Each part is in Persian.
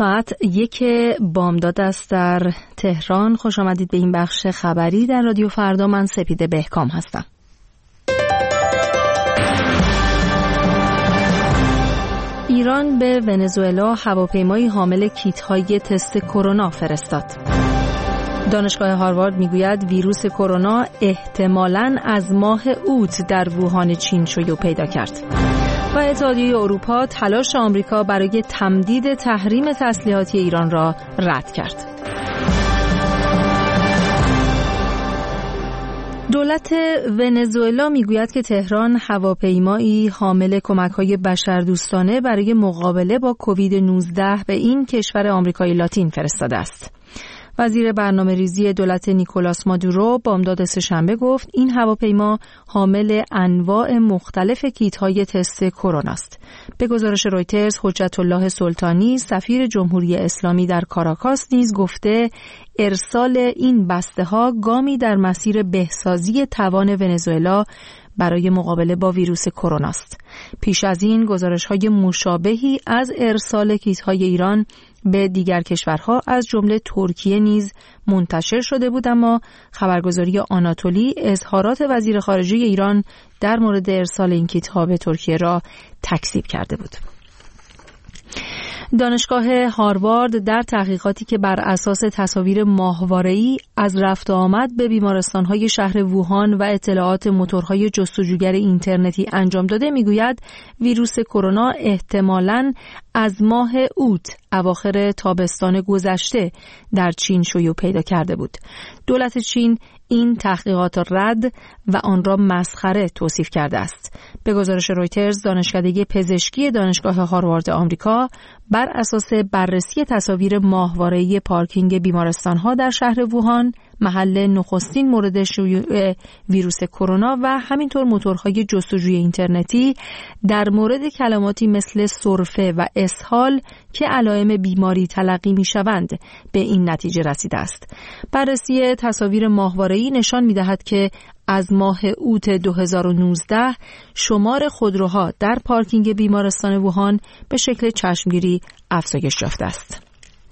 ساعت 1 بامداد است در تهران. خوش آمدید به این بخش خبری در رادیو فردا. من سپیده بهکام هستم. ایران به ونزوئلا هواپیمایی حامل کیت‌های تست کرونا فرستاد. دانشگاه هاروارد میگوید ویروس کرونا احتمالاً از ماه اوت در ووهان چین شیوع پیدا کرد. و اتحادیه اروپا تلاش آمریکا برای تمدید تحریم تسلیحاتی ایران را رد کرد. دولت ونزوئلا میگوید که تهران هواپیمایی حامل کمک‌های بشردوستانه برای مقابله با کووید 19 به این کشور آمریکای لاتین فرستاده است. وزیر برنامه‌ریزی دولت نیکولاس مادورو بامداد سه‌شنبه گفت این هواپیما حامل انواع مختلف کیت‌های تست کرونا است. به گزارش رویترز، حجت الله سلطانی سفیر جمهوری اسلامی در کاراکاس نیز گفته ارسال این بسته‌ها گامی در مسیر بهسازی توان ونزوئلا برای مقابله با ویروس کرونا است. پیش از این گزارش‌های مشابهی از ارسال کیت‌های ایران به دیگر کشورها از جمله ترکیه نیز منتشر شده بود، اما خبرگزاری آناتولی اظهارات وزیر خارجه ایران در مورد ارسال این کیت‌ها به ترکیه را تکذیب کرده بود. دانشگاه هاروارد در تحقیقاتی که بر اساس تصاویر ماهواره‌ای از رفت و آمد به بیمارستان‌های شهر ووهان و اطلاعات موتورهای جستجوگر اینترنتی انجام داده میگوید ویروس کرونا احتمالاً از ماه اوت اواخر تابستان گذشته در چین شیوع پیدا کرده بود. دولت چین این تحقیقات رد و آن را مسخره توصیف کرده است. به گزارش رویترز، دانشکده پزشکی دانشگاه هاروارد آمریکا بر اساس بررسی تصاویر ماهواره‌ای پارکینگ بیمارستان‌ها در شهر ووهان، محل نخستین مورد شیوع ویروس کرونا و همینطور موتورهای جستجوی اینترنتی در مورد کلماتی مثل سرفه و اسهال که علائم بیماری تلقی می‌شوند به این نتیجه رسیده است. بررسی تصاویر ماهواره‌ای نشان می‌دهد که از ماه اوت 2019 شمار خودروها در پارکینگ بیمارستان ووهان به شکل چشمگیری افزایش یافته است.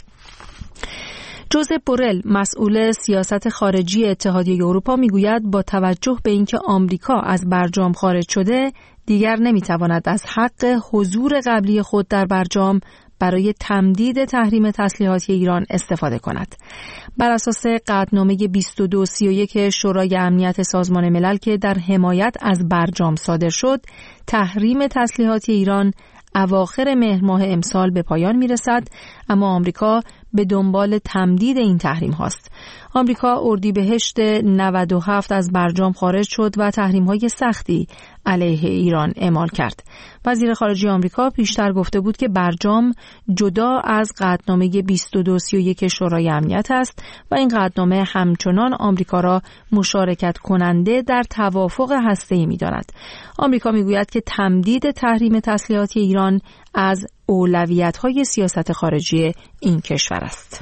جوزپ بورل، مسئول سیاست خارجی اتحادیه اروپا میگوید با توجه به اینکه آمریکا از برجام خارج شده، دیگر نمیتواند از حق حضور قبلی خود در برجام برای تمدید تحریم تسلیحاتی ایران استفاده کند. بر اساس قطعنامه 2231 شورای امنیت سازمان ملل که در حمایت از برجام صادر شد، تحریم تسلیحاتی ایران اواخر مهر ماه امسال به پایان میرسد، اما آمریکا به دنبال تمدید این تحریم هاست. آمریکا اردیبهشت 97 از برجام خارج شد و تحریم‌های سختی علیه ایران اعمال کرد. وزیر خارجه آمریکا پیشتر گفته بود که برجام جدا از قطعنامه 2231 شورای امنیت است و این قطعنامه همچنان آمریکا را مشارکت کننده در توافق هسته‌ای می‌داند. آمریکا می‌گوید که تمدید تحریم تسلیحاتی ایران از اولویت‌های سیاست خارجی این کشور است.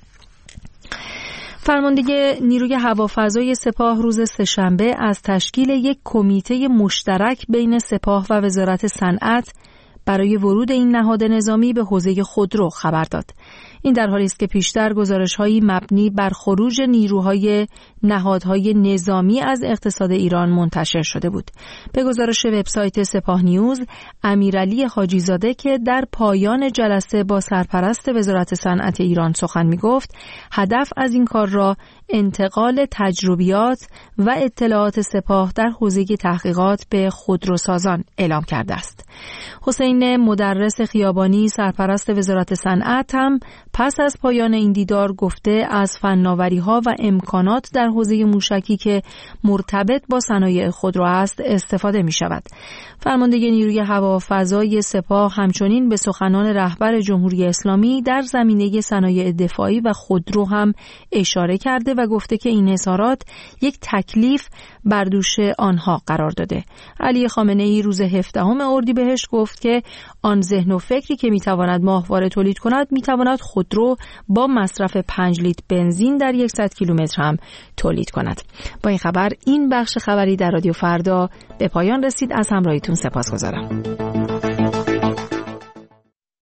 فرمانده نیروی هوافضای سپاه روز سه‌شنبه از تشکیل یک کمیته مشترک بین سپاه و وزارت صنعت برای ورود این نهاد نظامی به حوزه خودرو خبر داد. این در حالی است که پیشتر گزارش‌هایی مبنی بر خروج نیروهای نهادهای نظامی از اقتصاد ایران منتشر شده بود. به گزارش وبسایت سپاه نیوز، امیرعلی حاجی‌زاده که در پایان جلسه با سرپرست وزارت صنعت ایران سخن می‌گفت، هدف از این کار را انتقال تجربیات و اطلاعات سپاه در حوزه تحقیقات به خودروسازان اعلام کرده است. حسین مدرس خیابانی، سرپرست وزارت صنعت، هم پس از پایان این دیدار گفته از فناوری‌ها و امکانات در حوزه موشکی که مرتبط با صنایع خودرو است استفاده می‌شود. فرمانده نیروی هوافضای سپاه همچنین به سخنان رهبر جمهوری اسلامی در زمینه صنایع دفاعی و خودرو هم اشاره کرده و گفته که این اظهارات یک تکلیف بر دوش آنها قرار داده. علی خامنه‌ای روز 17 اردیبهشت گفت که آن ذهن و فکری که میتواند ماهواره تولید کند میتواند خودرو با مصرف 5 لیتر بنزین در 100 کیلومتر هم تولید کند. با این خبر این بخش خبری در رادیو فردا به پایان رسید. از همراهیتون سپاسگزارم.